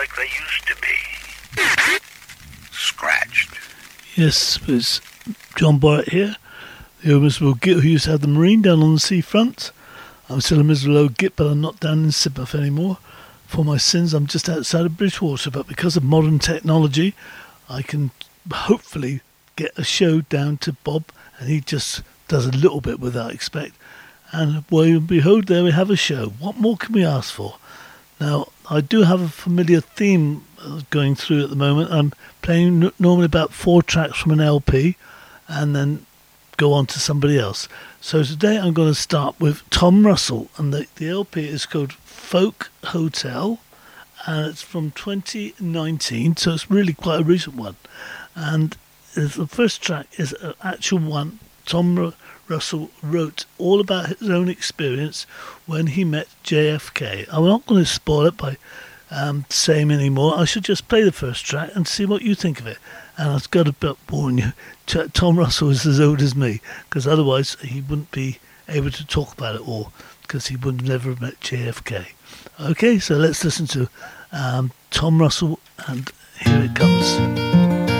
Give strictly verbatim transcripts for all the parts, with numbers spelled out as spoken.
like they used to be. Scratched. Yes, it's John Borrett here, the old miserable git who used to have the Marine down on the seafront. I'm still a miserable old git, but I'm not down in Sidmouth anymore. For my sins, I'm just outside of Bridgewater, but because of modern technology, I can hopefully get a show down to Bob, and he just does a little bit with that, I expect. And well, behold, there we have a show. What more can we ask for? Now, I do have a familiar theme going through at the moment. I'm playing n- normally about four tracks from an L P and then go on to somebody else. So today I'm going to start with Tom Russell, and the, the L P is called Folk Hotel, and it's from twenty nineteen, so it's really quite a recent one. And the first track is an actual one Tom R- Russell wrote all about his own experience when he met J F K. I'm not going to spoil it by um, saying any more. I should just play the first track and see what you think of it. And I've got to warn you, Tom Russell is as old as me, because otherwise he wouldn't be able to talk about it all, because he would never have met J F K. Okay, so let's listen to um, Tom Russell, and here it comes.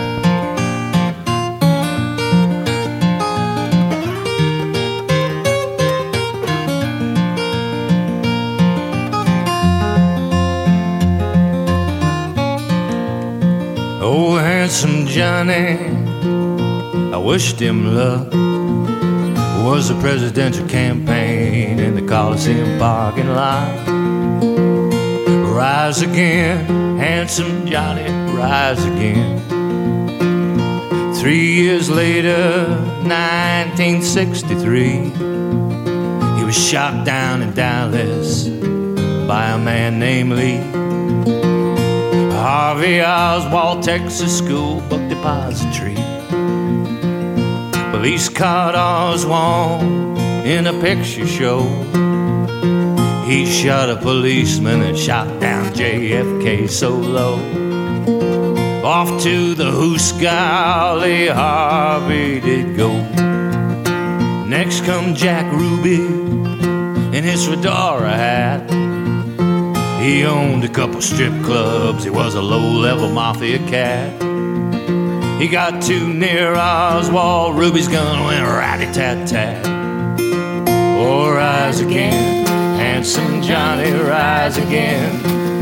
Oh, handsome Johnny, I wished him luck. Was a presidential campaign in the Coliseum parking lot. Rise again, handsome Johnny, rise again. Three years later, nineteen sixty-three, he was shot down in Dallas by a man named Lee. Harvey Oswald, Texas School Book Depository. Police caught Oswald in a picture show. He shot a policeman and shot down J F K solo. Off to the Hoosgolly Harvey did go. Next come Jack Ruby in his fedora hat. He owned a couple strip clubs, he was a low-level mafia cat. He got too near Oswald, Ruby's gun went ratty-tat-tat. Oh, rise again, handsome Johnny, rise again.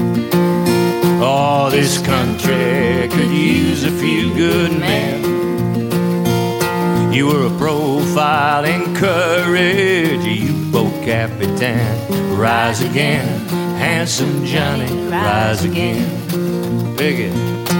Oh, this country could use a few good men. You were a profile in courage, you boat captain. Rise again, handsome Johnny, rise again. Dig it.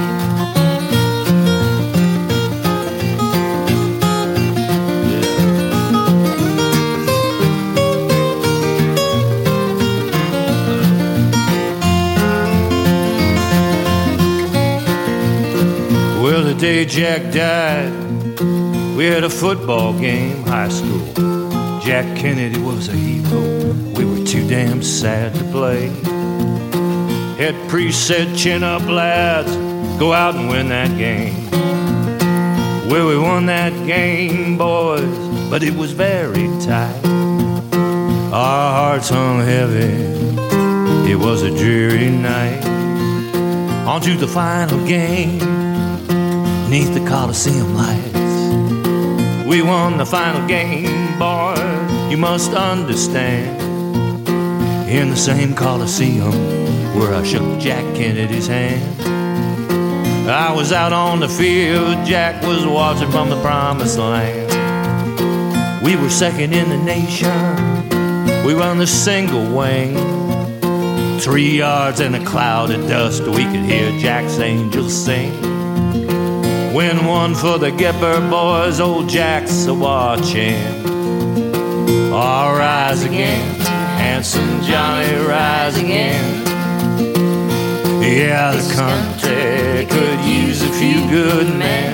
Well, the day Jack died, we had a football game, high school. Jack Kennedy was a hero, we were too damn sad to play. Head priest said, chin up lads, go out and win that game. Well, we won that game, boys, but it was very tight. Our hearts hung heavy, it was a dreary night. On to the final game, neath the Coliseum lights. We won the final game, boys, you must understand. In the same Coliseum where I shook Jack Kennedy's hand. I was out on the field, Jack was watching from the promised land. We were second in the nation, we won the single wing. Three yards in a cloud of dust, we could hear Jack's angels sing. Win one for the Gipper boys, old Jack's a-watching. Oh, rise again, handsome Johnny, rise again. Yeah, the country could use a few good men.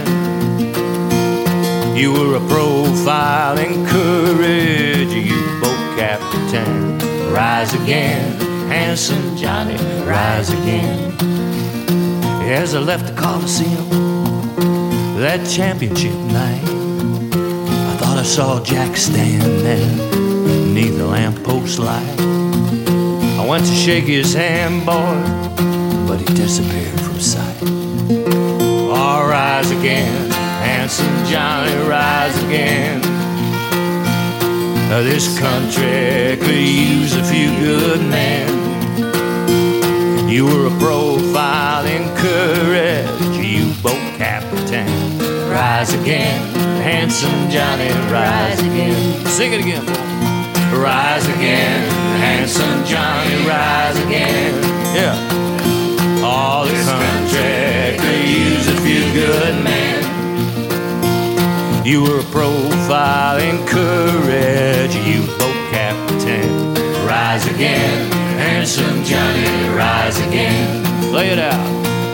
You were a profile in courage, you boat captain. Rise again, handsome Johnny, rise again. As I left the Coliseum that championship night, I thought I saw Jack stand there beneath the lamppost light. I went to shake his hand, boy, but he disappeared from sight. Oh, rise again, handsome Johnny, rise again. This country could use a few good men. You were a profile in courage, you boat captain. Rise again, handsome Johnny, rise again. Sing it again, boy. Rise again, handsome Johnny, rise again. Yeah. All the country could use a few good men. You were a profile in courage, you boat captain. Rise again, handsome Johnny, rise again. Play it out.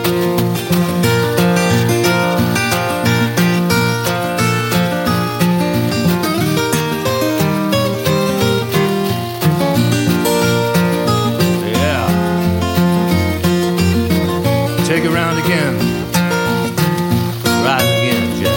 Yeah. Take it round again. Rise again, Jack.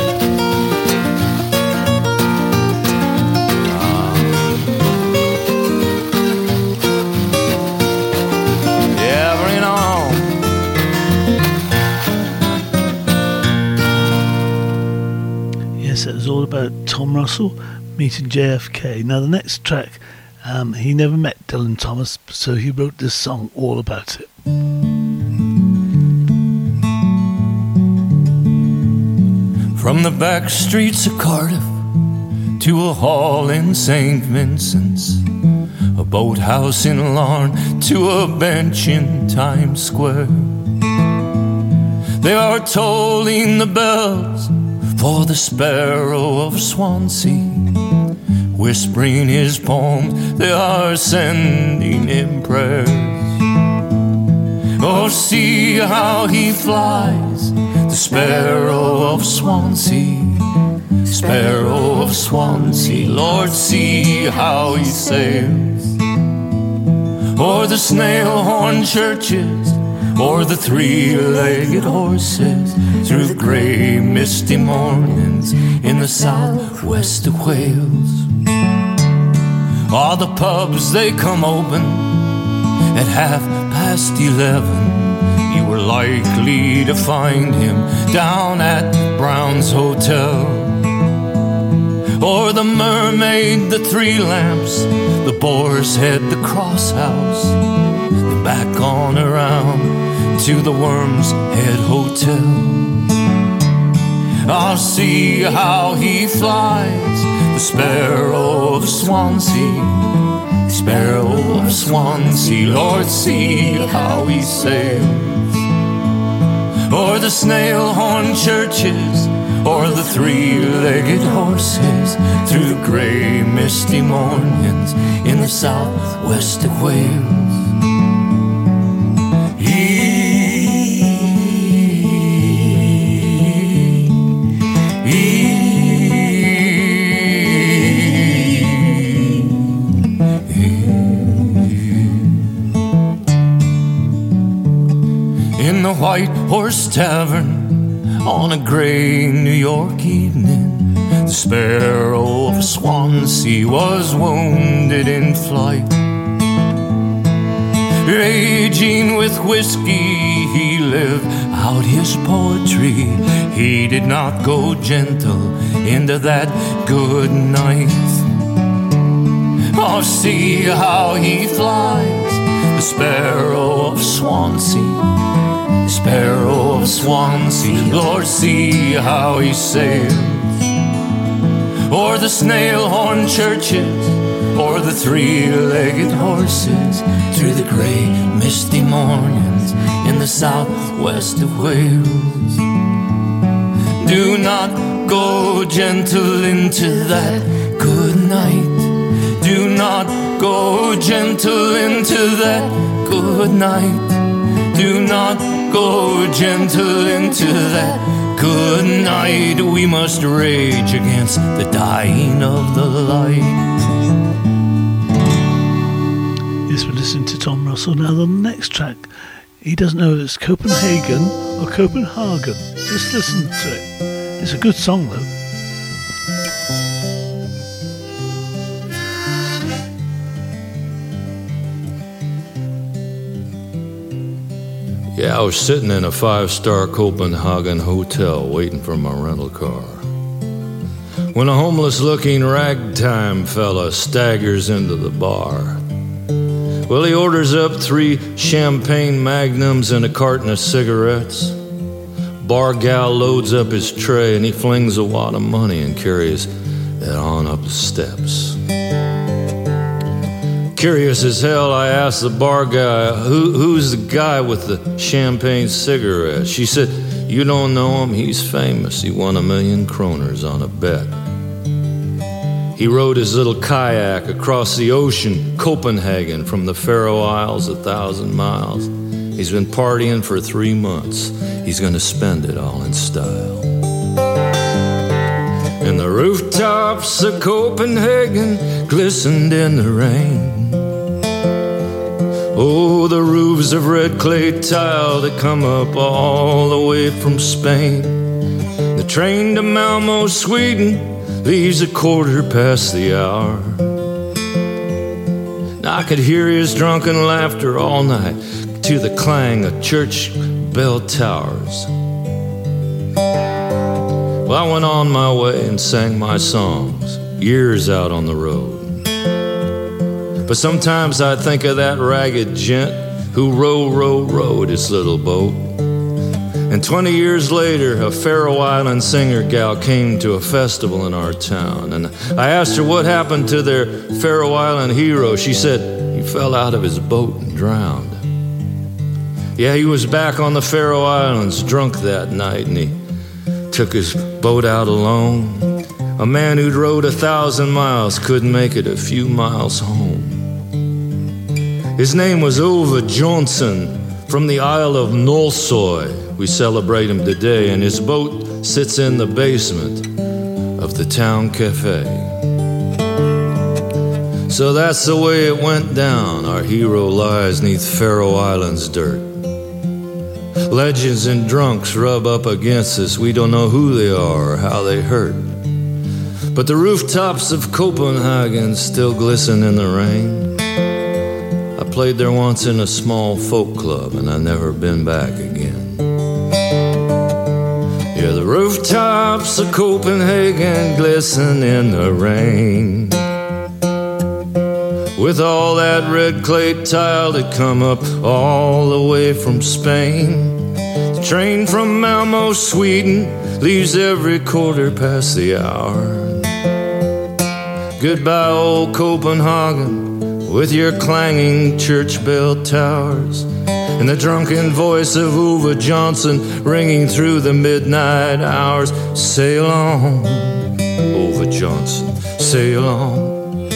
It was all about Tom Russell meeting J F K. Now the next track, um, he never met Dylan Thomas, so he wrote this song all about it. From the back streets of Cardiff to a hall in Saint Vincent's, a boathouse in Larne to a bench in Times Square, they are tolling the bells for the sparrow of Swansea, whispering his poems, they are sending him prayers. Oh, see how he flies, the sparrow of Swansea, sparrow of Swansea. Lord, see how he sails o'er the snail-horn churches, o'er the three-legged horses, through the grey misty mornings in the southwest of Wales. All the pubs, they come open at half past eleven. You were likely to find him down at Brown's Hotel, or the Mermaid, the Three Lamps, the Boar's Head, the Cross House, then back on around to the Worm's Head Hotel. I'll see how he flies, the sparrow of Swansea, sparrow of Swansea. Lord, see how he sails o'er the snail-horn churches, o'er the three-legged horses, through the grey misty mornings in the southwest of Wales. In the White Horse Tavern on a grey New York evening, the sparrow of Swansea was wounded in flight. Raging with whiskey, he lived out his poetry. He did not go gentle into that good night. Oh, see how he flies, the sparrow of Swansea, sparrow of Swansea. Lord, see how he sails o'er the snail-horn churches, o'er the three-legged horses, through the grey misty mornings in the southwest of Wales. Do not go gentle into that good night. Do not go gentle into that good night. Do not go gentle into that good night. We must rage against the dying of the light. Yes, we're listening to Tom Russell. Now the next track, he doesn't know if it's Copenhagen or Copenhagen. Just listen to it. It's a good song though. Yeah, I was sitting in a five-star Copenhagen hotel waiting for my rental car when a homeless-looking ragtime fella staggers into the bar. Well, he orders up three champagne magnums and a carton of cigarettes. Bar gal loads up his tray and he flings a wad of money and carries it on up the steps. Curious as hell, I asked the bar guy, Who, who's the guy with the champagne cigarette? She said, you don't know him, he's famous. He won a million kroners on a bet. He rode his little kayak across the ocean, Copenhagen, from the Faroe Isles, a thousand miles. He's been partying for three months. He's gonna spend it all in style. And the rooftops of Copenhagen glistened in the rain. Oh, the roofs of red clay tile that come up all the way from Spain. The train to Malmo, Sweden, leaves a quarter past the hour. Now I could hear his drunken laughter all night to the clang of church bell towers. Well, I went on my way and sang my songs, years out on the road. But sometimes I think of that ragged gent who row, row, rowed his little boat. And twenty years later, a Faroe Island singer gal came to a festival in our town. And I asked her what happened to their Faroe Island hero. She said he fell out of his boat and drowned. Yeah, he was back on the Faroe Islands, drunk that night, and he took his boat out alone. A man who'd rowed a thousand miles couldn't make it a few miles home. His name was Ove Johnson from the Isle of Nolsoy. We celebrate him today, and his boat sits in the basement of the town cafe. So that's the way it went down. Our hero lies neath Faroe Islands dirt. Legends and drunks rub up against us. We don't know who they are or how they hurt. But the rooftops of Copenhagen still glisten in the rain. I played there once in a small folk club, and I've never been back again. Yeah, the rooftops of Copenhagen glisten in the rain. With all that red clay tile that come up all the way from Spain. The train from Malmo, Sweden, leaves every quarter past the hour. Goodbye, old Copenhagen, with your clanging church bell towers, and the drunken voice of Ove Johnson ringing through the midnight hours. Sail on, Ove Johnson, sail on.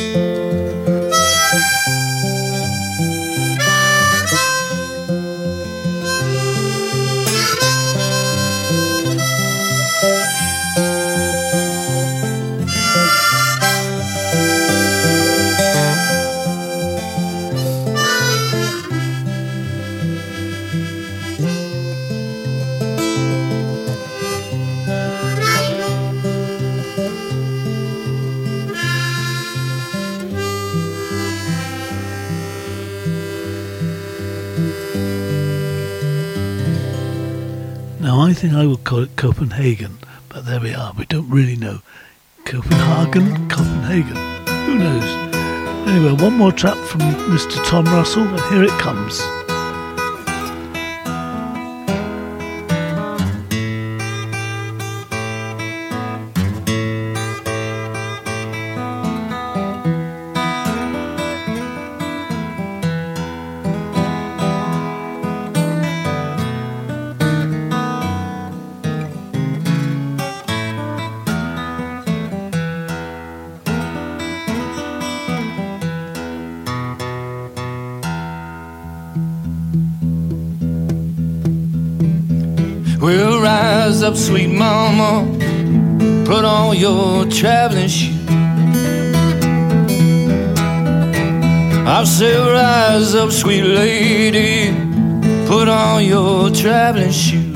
I think I would call it Copenhagen, but there we are. We don't really know. Copenhagen, Copenhagen. Who knows? Anyway, one more track from Mister Tom Russell, and here it comes. Well, rise up, sweet mama, put on your traveling shoes. I said, rise up, sweet lady, put on your traveling shoes.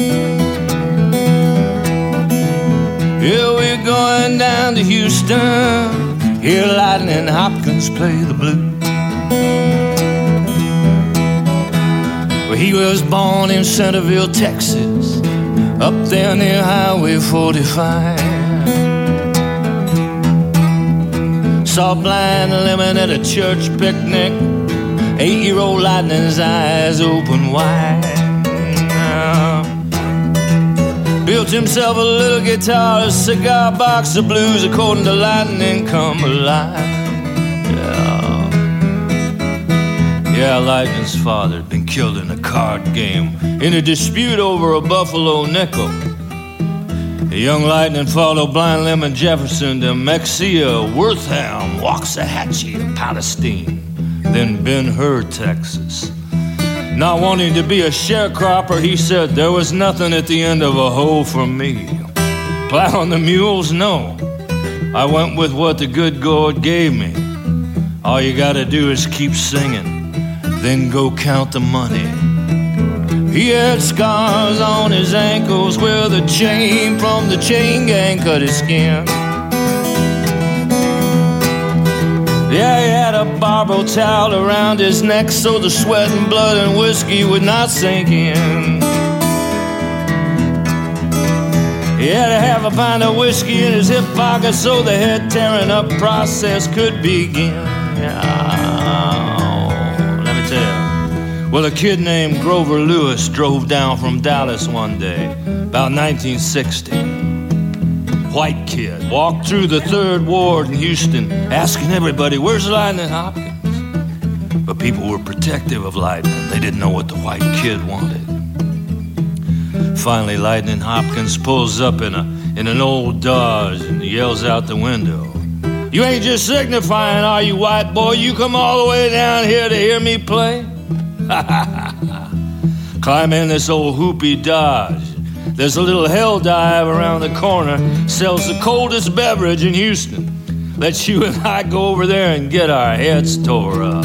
Yeah, we're going down to Houston, hear Lightning Hopkins play the blues. Well, he was born in Centerville, Texas, up there near Highway forty-five. Saw Blind Lemon at a church picnic, eight-year-old Lightning's eyes open wide. Built himself a little guitar, a cigar box of blues, according to Lightning Come Alive. Yeah, yeah, Lightning's father had been killed in a card game in a dispute over a buffalo nickel. The young Lightning followed Blind Lemon Jefferson to Mexia, Wortham, Waxahachie, Palestine, then Ben-Hur, Texas. Not wanting to be a sharecropper, he said there was nothing at the end of a hoe for me. Plowing the mules? No. I went with what the good God gave me. All you gotta do is keep singing, then go count the money. He had scars on his ankles where the chain from the chain gang cut his skin. Yeah, he had a barbell towel around his neck so the sweat and blood and whiskey would not sink in. He had to have a pint of whiskey in his hip pocket so the head tearing up process could begin. Oh, let me tell you. Well, a kid named Grover Lewis drove down from Dallas one day, about nineteen sixty. White kid, walked through the third ward in Houston, asking everybody, where's Lightning Hopkins? But people were protective of Lightning. They didn't know what the white kid wanted. Finally, Lightning Hopkins pulls up in a in an old Dodge and yells out the window, you ain't just signifying, are you, white boy? You come all the way down here to hear me play? Climb in this old hoopy Dodge. There's a little hell dive around the corner, sells the coldest beverage in Houston. Let you and I go over there and get our heads tore up.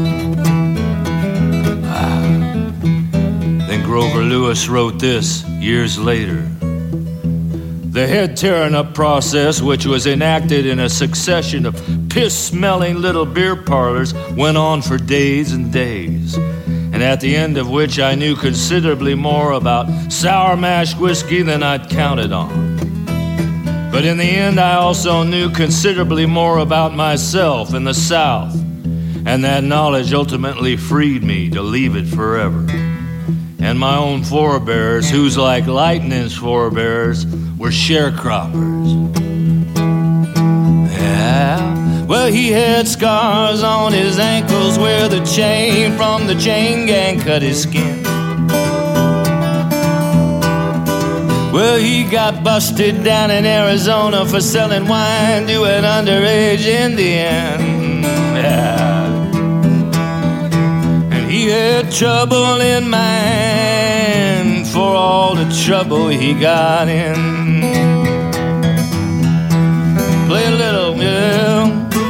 Ah. Then Grover Lewis wrote this years later. The head tearing up process, which was enacted in a succession of piss-smelling little beer parlors, went on for days and days. And at the end of which I knew considerably more about sour mash whiskey than I'd counted on. But in the end, I also knew considerably more about myself in the South, and that knowledge ultimately freed me to leave it forever. And my own forebears, whose like Lightning's forebears, were sharecroppers. Yeah. Well, he had scars on his ankles where the chain from the chain gang cut his skin. Well, he got busted down in Arizona for selling wine to an underage Indian. Yeah. And he had trouble in mind for all the trouble he got in. Play a little, yeah.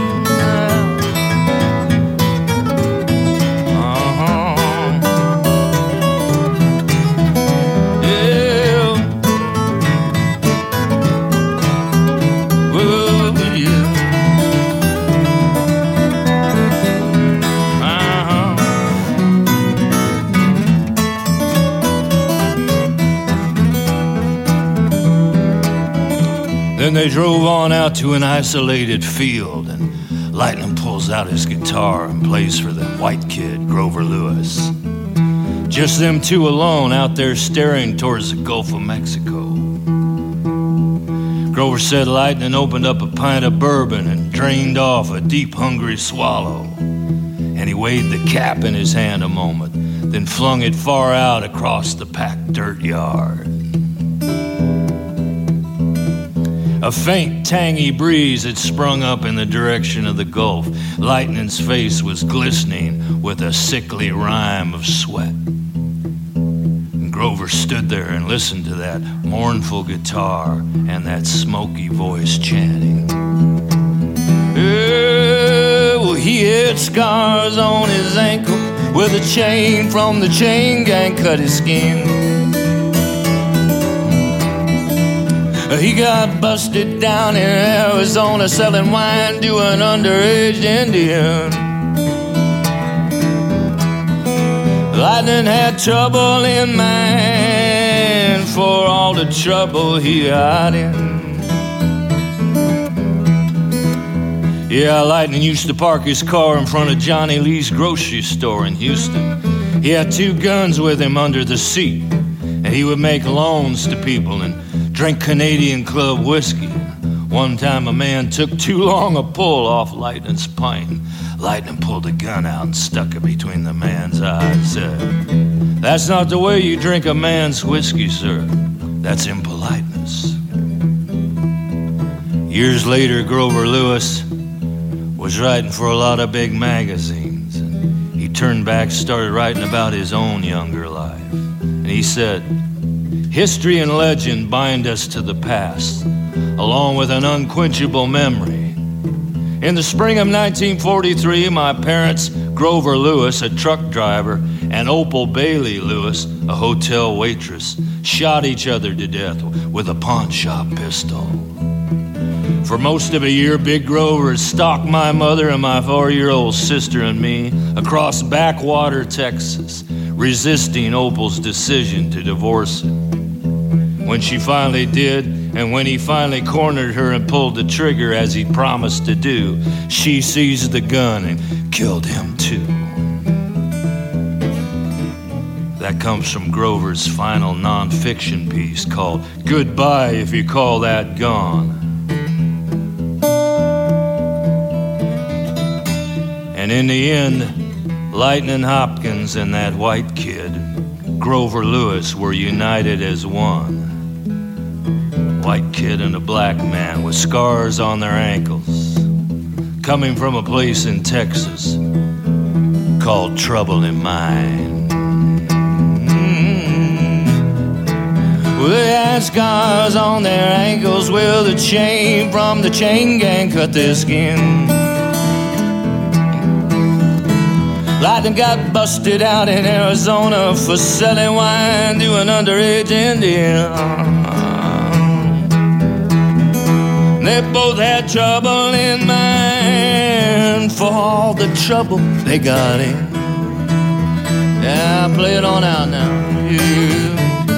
Then they drove on out to an isolated field, and Lightning pulls out his guitar and plays for them white kid, Grover Lewis. Just them two alone out there staring towards the Gulf of Mexico. Grover said Lightning opened up a pint of bourbon and drained off a deep, hungry swallow. And he weighed the cap in his hand a moment, then flung it far out across the packed dirt yard. A faint, tangy breeze had sprung up in the direction of the Gulf. Lightning's face was glistening with a sickly rime of sweat. And Grover stood there and listened to that mournful guitar and that smoky voice chanting. Yeah, well, he had scars on his ankle where the chain from the chain gang cut his skin. He got busted down in Arizona selling wine to an underage Indian. Lightning had trouble in mind for all the trouble he got in. Yeah, Lightning used to park his car in front of Johnny Lee's grocery store in Houston. He had two guns with him under the seat, and he would make loans to people and drink Canadian Club whiskey. One time a man took too long a pull off Lightning's pint. Lightning pulled a gun out and stuck it between the man's eyes. Said, "That's not the way you drink a man's whiskey, sir. That's impoliteness." Years later, Grover Lewis was writing for a lot of big magazines. He turned back, started writing about his own younger life. And he said, "History and legend bind us to the past, along with an unquenchable memory. In the spring of nineteen forty-three, my parents, Grover Lewis, a truck driver, and Opal Bailey Lewis, a hotel waitress, shot each other to death with a pawn shop pistol. For most of a year, Big Grover stalked my mother and my four-year-old sister and me across backwater Texas, resisting Opal's decision to divorce him. When she finally did, and when he finally cornered her and pulled the trigger as he promised to do, she seized the gun and killed him too." That comes from Grover's final non-fiction piece called "Goodbye If You Call That Gone." And in the end, Lightning Hopkins and that white kid, Grover Lewis, were united as one. White kid and a black man with scars on their ankles, coming from a place in Texas called Trouble in Mind. Mm-hmm. Well, they had scars on their ankles, well, the chain from the chain gang cut their skin. Lightning got busted out in Arizona for selling wine to an underage Indian. They both had trouble in mind for all the trouble they got in. Yeah, play it on out now. Yeah.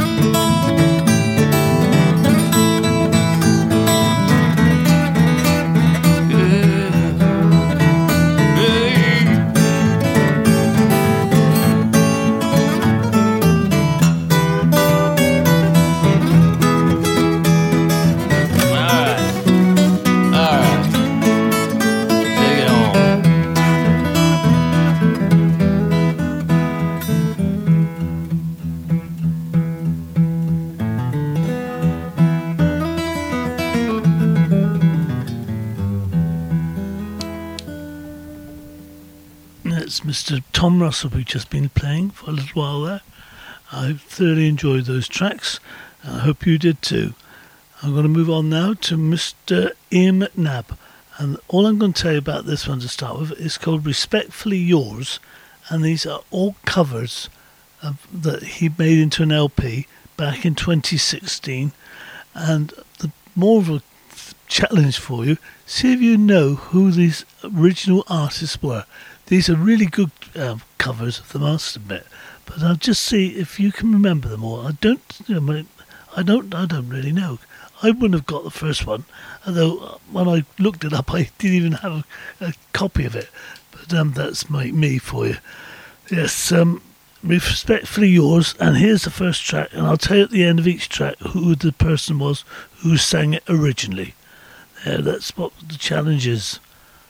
Mister Tom Russell, we've just been playing for a little while there. I thoroughly enjoyed those tracks, and I hope you did too. I'm going to move on now to Mister Ian McNabb, and all I'm going to tell you about this one to start with is called Respectfully Yours, and these are all covers of, that he made into an L P back in twenty sixteen, and the more of a challenge for you, see if you know who these original artists were. These are really good um, covers of them, I must admit. But I'll just see if you can remember them all. I don't, you know, I don't, I don't really know. I wouldn't have got the first one, although when I looked it up, I didn't even have a, a copy of it. But um, that's my me for you. Yes, um, Respectfully Yours, and here's the first track, and I'll tell you at the end of each track who the person was who sang it originally. There, that's what the challenge is.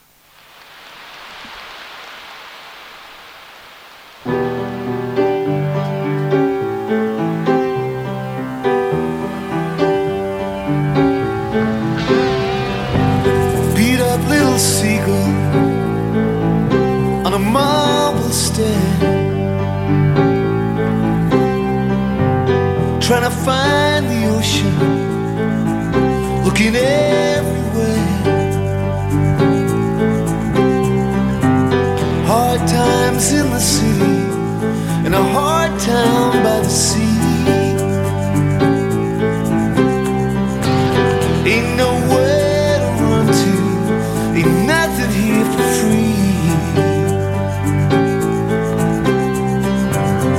Seagull on a marble stair, trying to find the ocean, looking everywhere. Hard times in the city, and a hard town by the sea. Ain't nowhere to run to, ain't nothing here for free.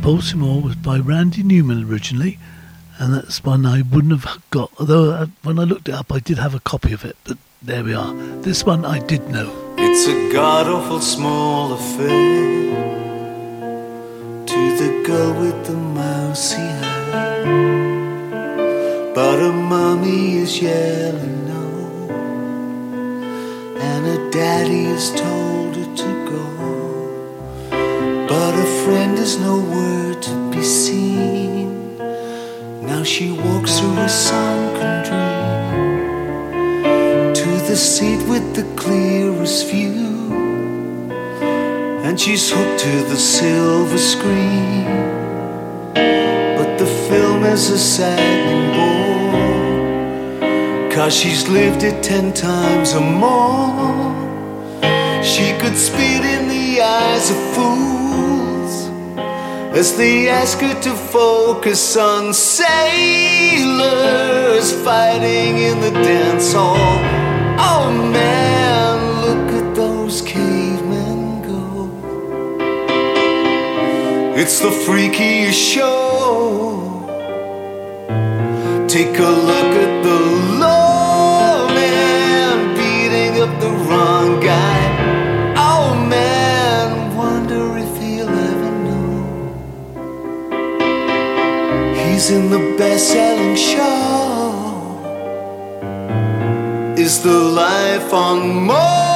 Baltimore was by Randy Newman originally, and that's one I wouldn't have got. Although I, when I looked it up, I did have a copy of it, but there we are. This one I did know. It's a god-awful small affair to the girl with the mousy hair, but her mummy is yelling no, and her daddy has told her to go, but her friend is nowhere to be seen. Now she walks through a sunken dream to the seat with the clearest view, and she's hooked to the silver screen. But the film is a saddening bore, 'cause she's lived it ten times or more. She could spit in the eyes of fools as they ask her to focus on sailors fighting in the dance hall. Oh man, look at those cavemen go. It's the freakiest show. Take a look at the low man beating up the wrong guy. Oh man, wonder if he'll ever know he's in the best-selling show. Is the life on Mars?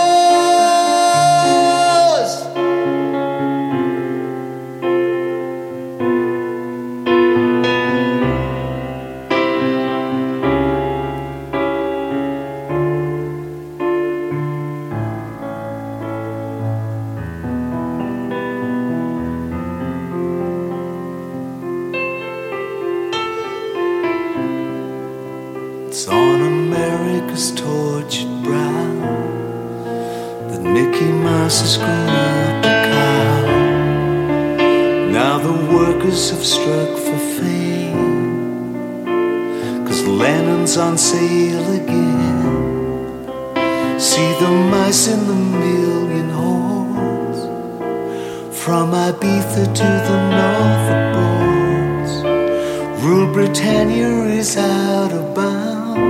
It's on America's tortured brow that Mickey Mouse has grown up a cow. Now the workers have struck for fame, 'cause Lennon's on sale again. See the mice in the million holes, from Ibiza to the Norfolk Broads. Rule Britannia is out of bounds.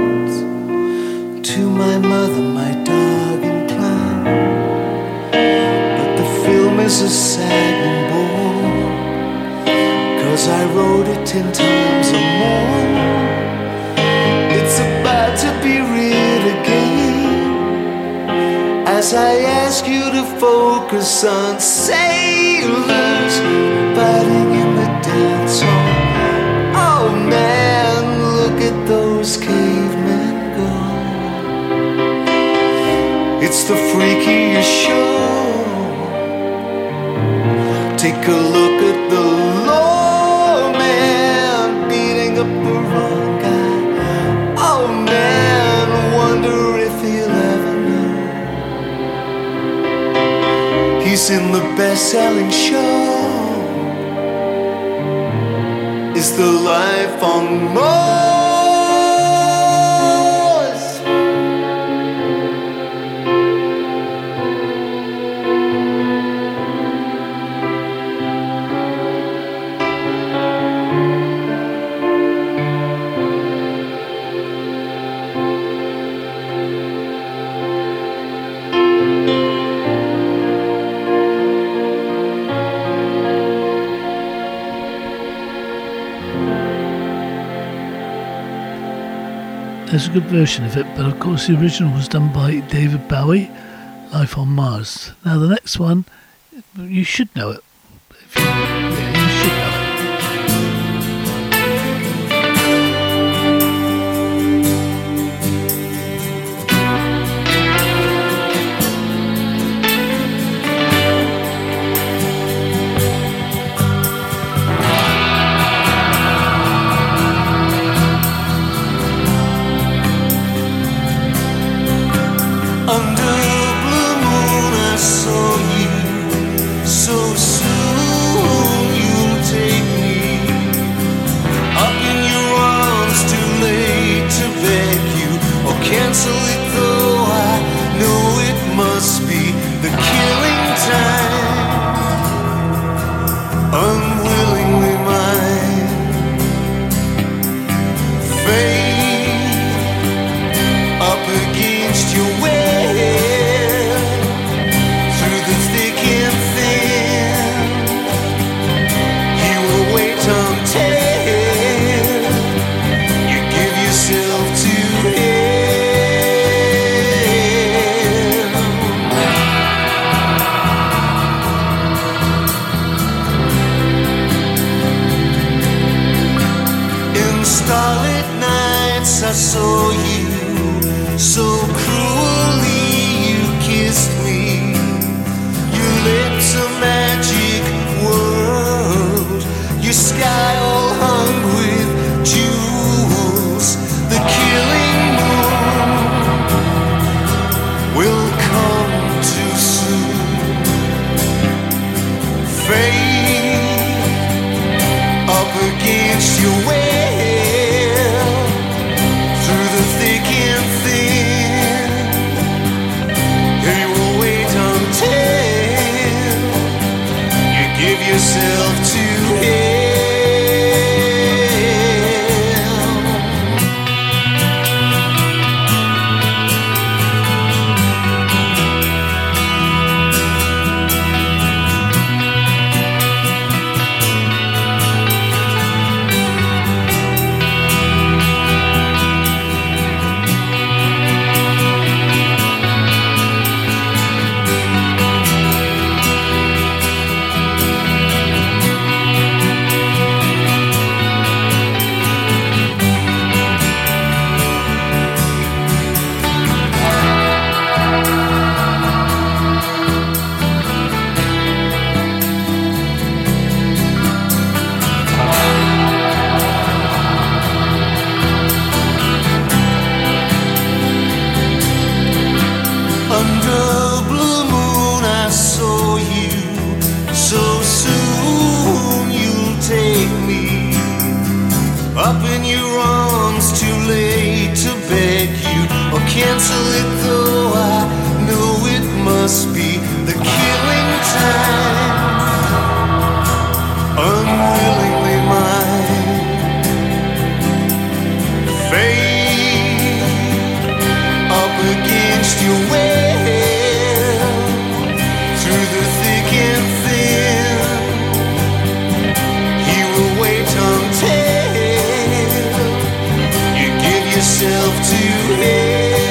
To my mother, my dog and clown. But the film is a saddening bore, 'cause I wrote it ten times or more. It's about to be read again, as I ask you to focus on sailors fighting in the dance hall. Oh man, look at those cavemen go. It's the freakiest show. Take a look at the low man beating up the wrong guy. Oh man, wonder if he'll ever know he's in the best-selling show. Is the life on Mars? There's a good version of it, but of course the original was done by David Bowie, Life on Mars. Now the next one, you should know it. If you, yeah, you should know it. Under a blue moon I saw you so soon. starlit nights I saw you, so cruelly you kissed me. Your lips a magic world, your sky all hung with jewels. The killing moon will come too soon. Fate up against your will, through the thick and thin. You will wait until you give yourself to him. Cancel it though I know it must be the killing time, unwillingly mine. Fate up against your will, through the thick and thin. He will wait until you give yourself to him.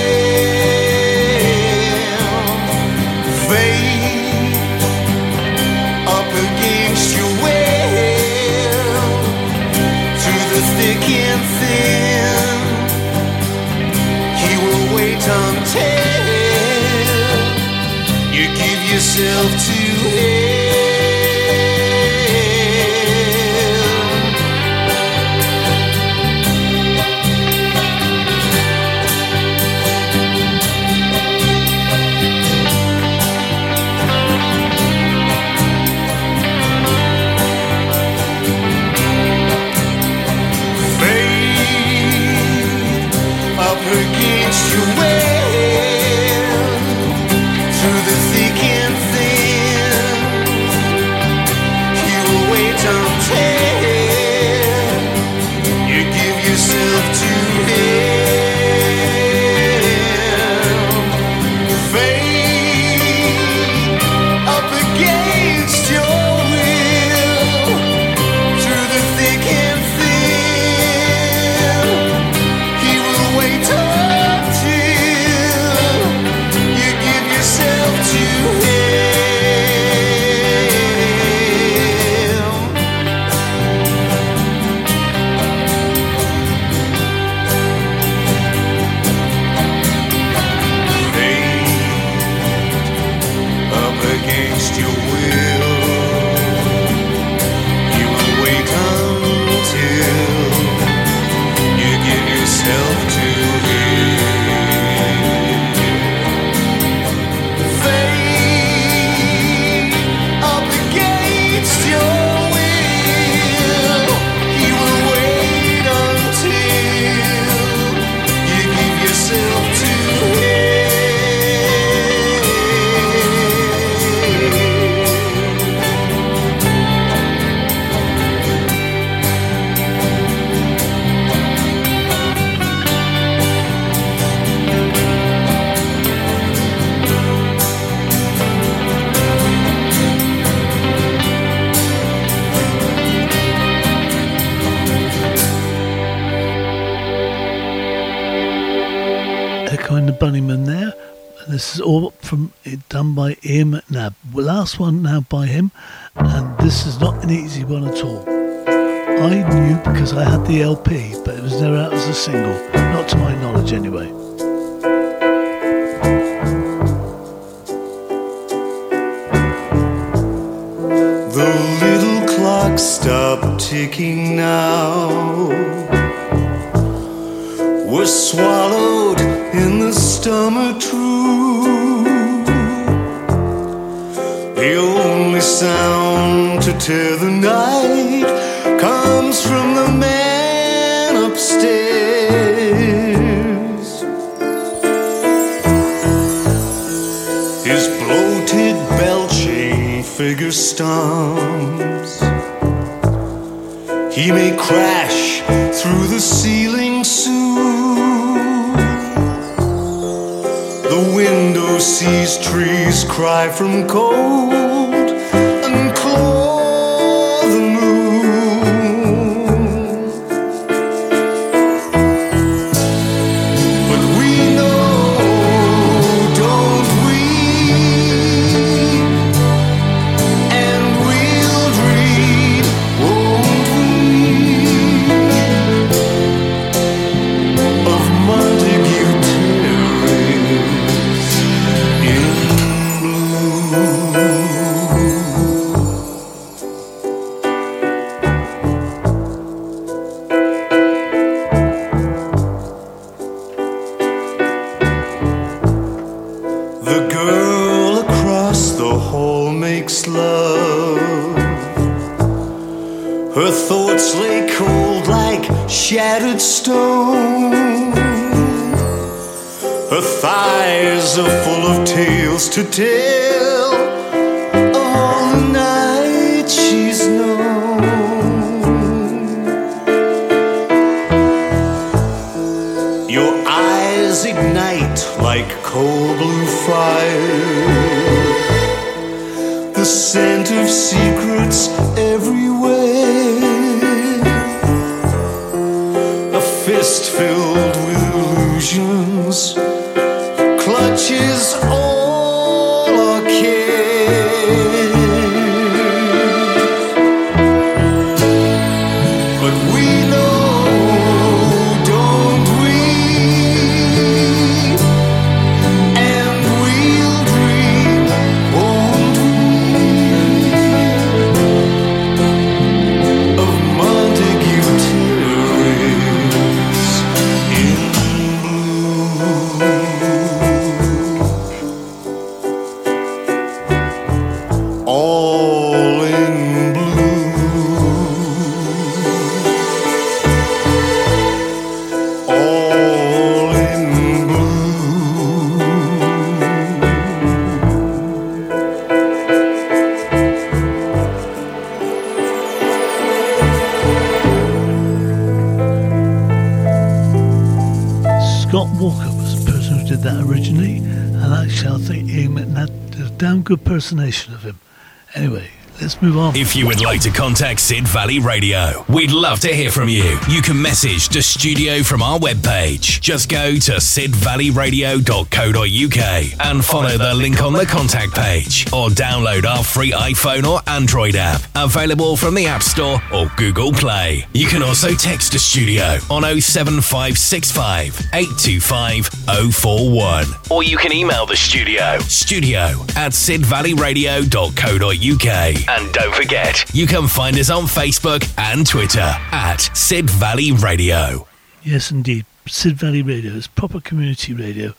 Until you give yourself to him. Fate up against your will, Bunnyman there. This is all from done by Ian McNabb. Last one now by him, and this is not an easy one at all. I knew because I had the L P, but it was never out as a single, not to my knowledge anyway. The little clock stopped ticking now. We're swallowed in the stomach true. The only sound to tear the night comes from the man upstairs. His bloated belching figure stomps. He may crash through the ceiling soon. The window sees trees cry from cold and claw the moon. But we know, don't we? And we'll dream, won't we? Of Montague Terrace in blue. The girl across the hall makes love. Her thoughts lay cold like shattered stone. Her thighs are full of tales to tell of all the nights she's known. Your eyes ignite like cold blue fire. The scent of secrets everywhere. A fist filled with illusions clutches all our cares. But we know, don't we? And we'll dream, won't we? Of Montague Terrace in blue. All in blue. All in blue. Scott Walker was the person who did that originally, and actually I think Ian McNabb did a damn good impersonation of him. Anyway, let's move on. If you would like to contact Sid Valley Radio, we'd love to hear from you. You can message the studio from our webpage. Just go to sid valley radio dot co dot uk and follow the link on the contact page, or download our free iPhone or Android app, available from the App Store or Google Play. You can also text the studio on oh seven five six five, eight two five, oh four one, or you can email the studio, studio at sid valley radio dot co dot uk. And don't forget, you can find us on Facebook and Twitter at Sid Valley Radio. Yes, indeed. Sid Valley Radio is proper community radio.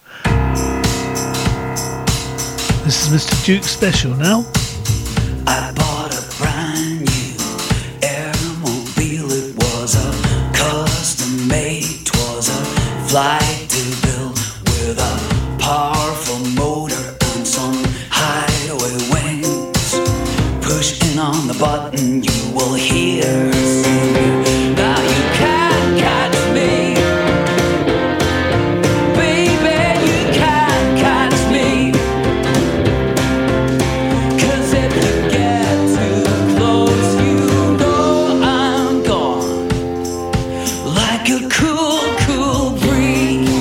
This is Mister Duke Special now. I bought a brand new airmobile. It was a custom made. 'Twas a flight to build with a powerful motor and some hideaway wings. Pushing on the button, you will hear singing. Now you can't catch me, baby, you can't catch me. 'Cause if you get too close, you know I'm gone. Like a cool, cool breeze.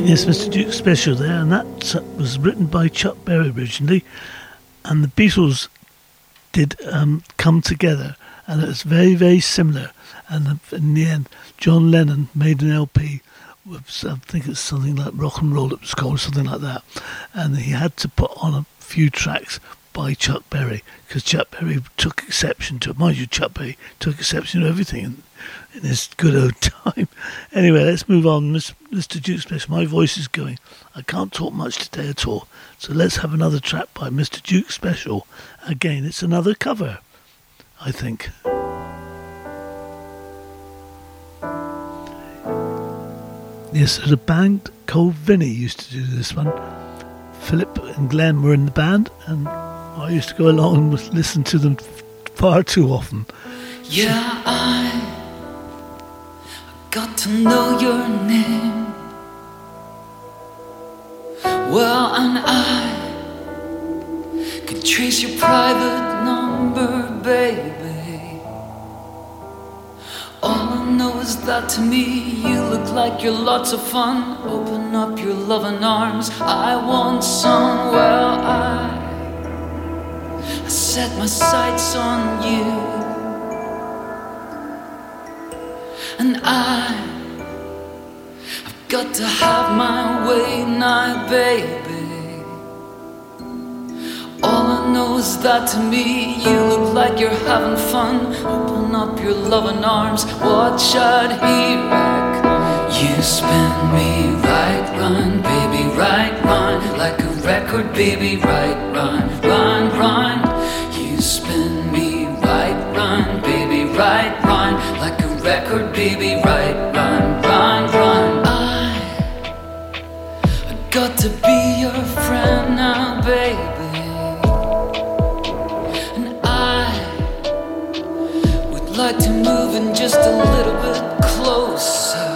Yes, Mister Duke Special there, and that was written by Chuck Berry originally, and the Beatles did um, Come Together, and it was very, very similar. And in the end, John Lennon made an L P with, I think it's something like Rock and Roll, it was called, something like that, and he had to put on a few tracks by Chuck Berry, because Chuck Berry took exception to it. Mind you, Chuck Berry took exception to everything in, in his good old time. Anyway, let's move on. Mister Duke Special, my voice is going. I can't talk much today at all. So let's have another track by Mister Duke Special. Again, it's another cover, I think. Yes, there's a band called Vinny used to do this one. Philip and Glenn were in the band, and I used to go along and listen to them far too often. Yeah, I got to know your name well, and I could trace your private number, baby. All I know is that to me you look like you're lots of fun. Open up your loving arms, I want some. Well, I I set my sights on you, and I I've got to have my way now, baby. All I know is that to me you look like you're having fun. Open up your loving arms, watch out, here I come. You spin me right round, baby, right round, like a record, baby, right round, round, round. You spin me right round, baby, right round, like a record, baby, right round, round, round. I, I got to be your friend now, baby. Like to move in just a little bit closer.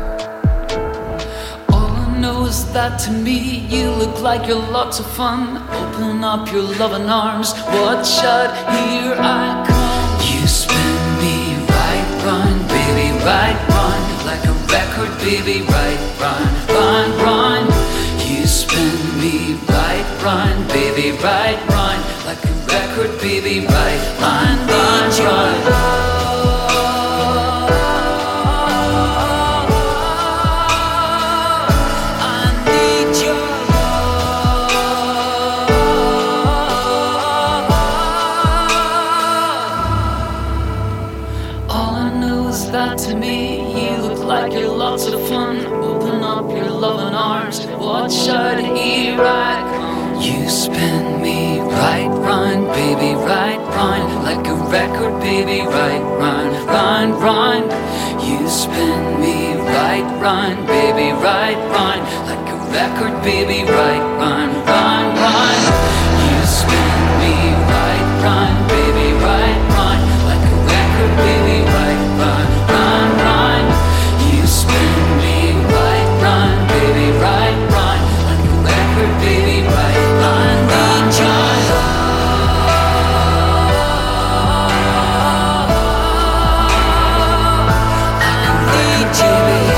All I know is that to me you look like you're lots of fun. Open up your loving arms, watch out, here I come. You spin me right round, baby, right round, like a record, baby, right round, round, round. You spin me right round, baby, right round, like a record, baby, right round, round, round. To me, you look like you're lots of fun. Open up your loving arms, watch out, here I come. You spin me right round, baby, right round, like a record, baby, right round, round, round. You spin me right round, baby, right round, like a record, baby, right round, round, round. You spin me right round, baby, right round, like a record, baby, right round. Right, right, like a record, baby, right, line, line, line. I can read you, baby.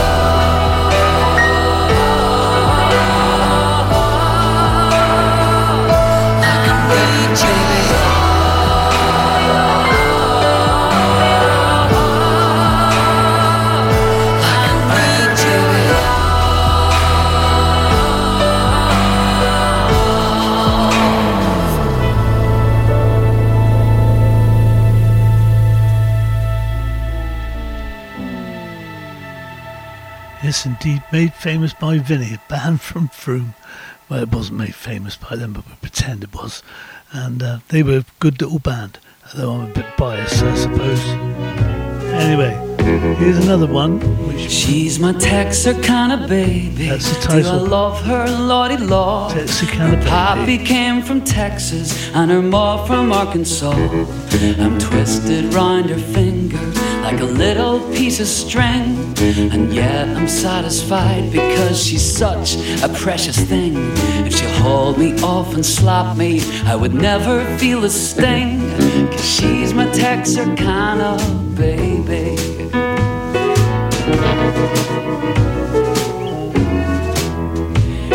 I can read you, baby. I can read you, baby. Yes, indeed, made famous by Vinny, a band from Frome. Well, it wasn't made famous by them, but we pretend it was. And uh, they were a good little band, although I'm a bit biased, I suppose. Anyway, here's another one. Which She's my Texarkana baby. That's the title. Do I love her, lordy lord. Texarkana baby. Poppy came from Texas and her ma from Arkansas. I'm twisted round her finger like a little piece of string, and yet I'm satisfied because she's such a precious thing. If she'll hold me off and slap me, I would never feel a sting, 'cause she's my Texarkana baby.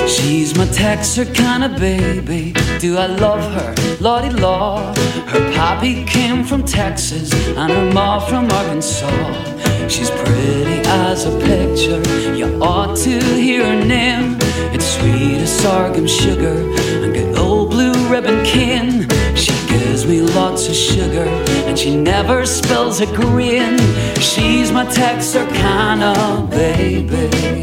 She's my Texer kind of baby. Do I love her? Lordy law. Her pappy came from Texas and her ma from Arkansas. She's pretty as a picture. You ought to hear her name. It's sweet as sorghum sugar and good old blue ribbon kin. She gives me lots of sugar and she never spills a grin. She's my Texer kind of baby.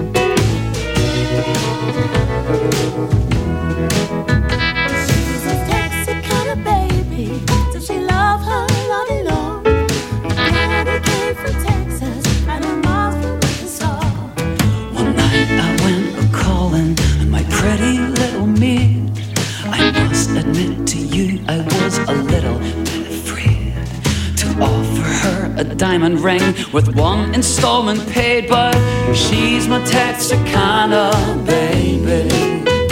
She's a Texas kind of baby. Does she love her Lordy Lord? Her daddy came from Texas and her mom's from Arkansas. One night I went a-calling on my pretty little maid. I must admit to you I was a little bit afraid to offer her a diamond ring with one installment paid. But she's my Texas kind of baby.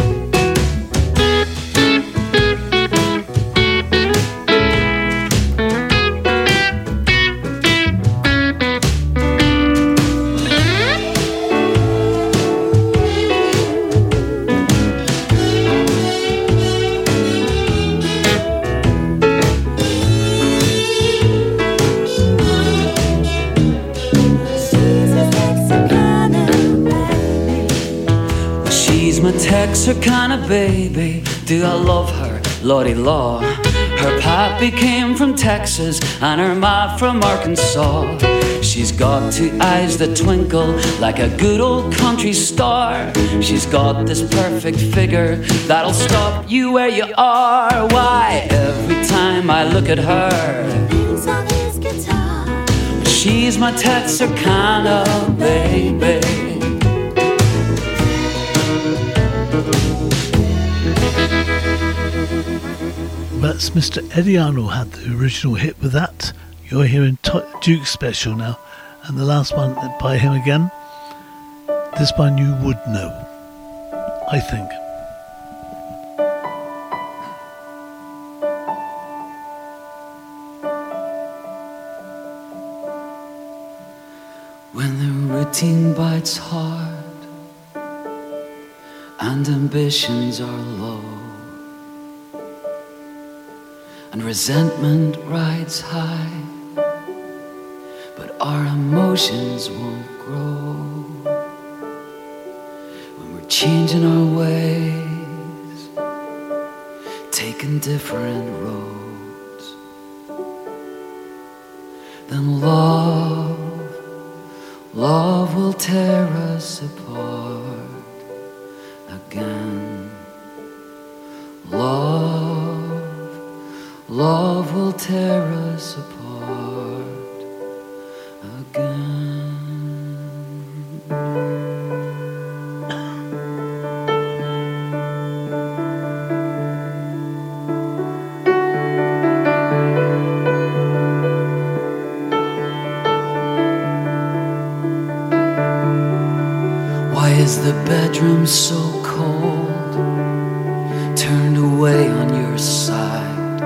Texer kind of baby. Do I love her? Lordy law. Her pappy came from Texas and her ma from Arkansas. She's got two eyes that twinkle like a good old country star. She's got this perfect figure that'll stop you where you are. Why, every time I look at her, Beats on his guitar. she's my Texer kind of baby. That's Mister Eddie Arnold had the original hit with that. You're hearing Duke's special now, and the last one by him again. This one you would know, I think. When the routine bites hard and ambitions are low and resentment rides high, but our emotions won't grow. When we're changing our ways, taking different roads, then love, love will tear us apart again. Love, love will tear us apart again. Why is the bedroom so cold, turned away on your side?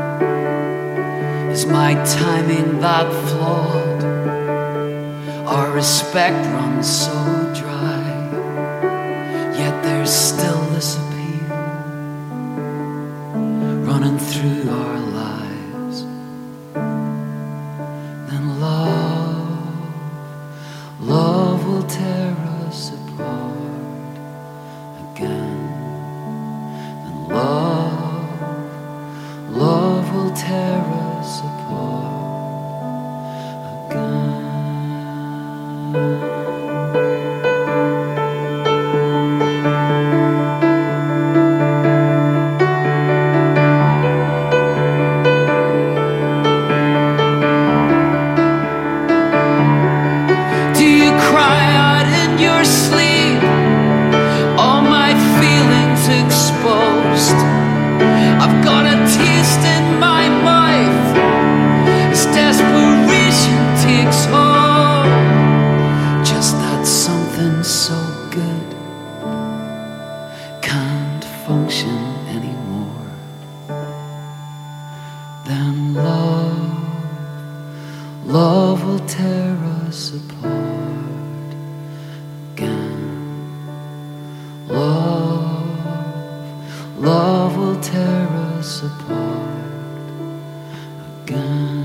Is my timing that flawed? Our respect runs so dry, yet there's still this appeal running through our lives. Then love, love will tear us apart again. Then love, love will tear us apart again. Do you cry out in your sleep? All my feelings exposed. I've got a taste in my mouth as desperation takes hold. Just that something so good can't function anymore. Then love, love will tear us apart again. Love, will tear us apart again.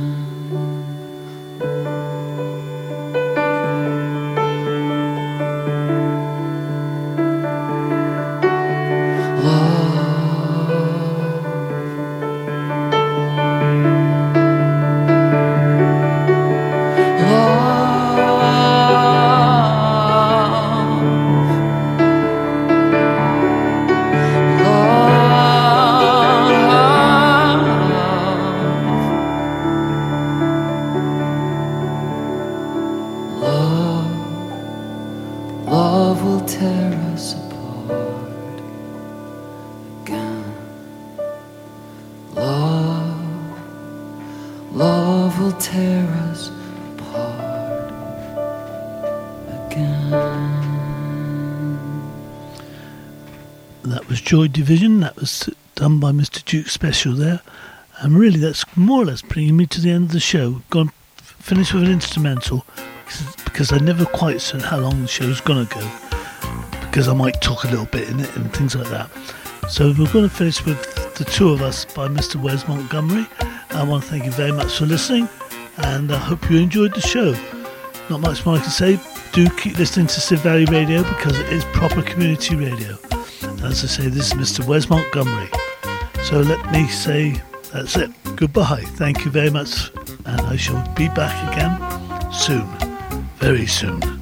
Joy Division, that was done by Mister Duke Special there, and really that's more or less bringing me to the end of the show. Gone finish with an instrumental because, because I never quite said how long the show's gonna go, because I might talk a little bit in it and things like that. So we're going to finish with The Two of Us by Mister Wes Montgomery. I want to thank you very much for listening, and I hope you enjoyed the show. Not much more I can say. Do keep listening to Sid Valley Radio because it is proper community radio. As I say, this is Mister Wes Montgomery. So let me say, that's it. Goodbye. Thank you very much. And I shall be back again soon. Very soon.